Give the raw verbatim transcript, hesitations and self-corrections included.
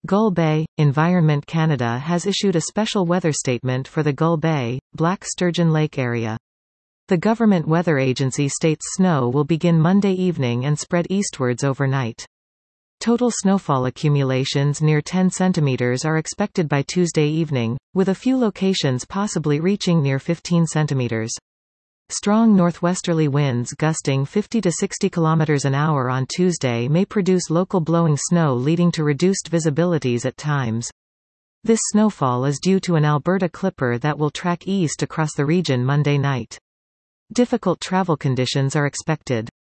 Gull Bay – Environment Canada has issued a special weather statement for the Gull Bay, Black Sturgeon Lake area. The government weather agency states snow will begin Monday evening and spread eastwards overnight. Total snowfall accumulations near ten centimeters are expected by Tuesday evening, with a few locations possibly reaching near fifteen centimeters. Strong northwesterly winds gusting fifty to sixty kilometers an hour on Tuesday may produce local blowing snow leading to reduced visibilities at times. This snowfall is due to an Alberta clipper that will track east across the region Monday night. Difficult travel conditions are expected.